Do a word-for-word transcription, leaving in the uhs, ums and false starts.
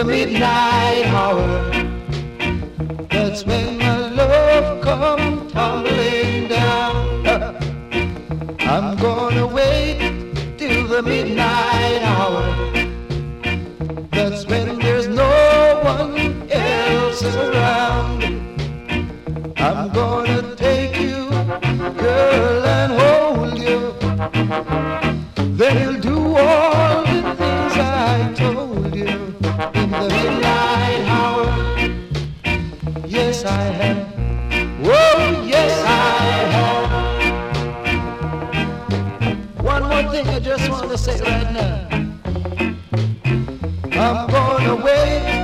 the midnight hour. That's when my love come tumbling down. I'm gonna wait till the midnight hour. That's when there's no one else around. I'm gonna take you, girl, and hold you. Then you'll do all the things I told you in the midnight hour. Yes, I have. Oh, yes, I have. One more thing I just want to say right now. I'm gonna wait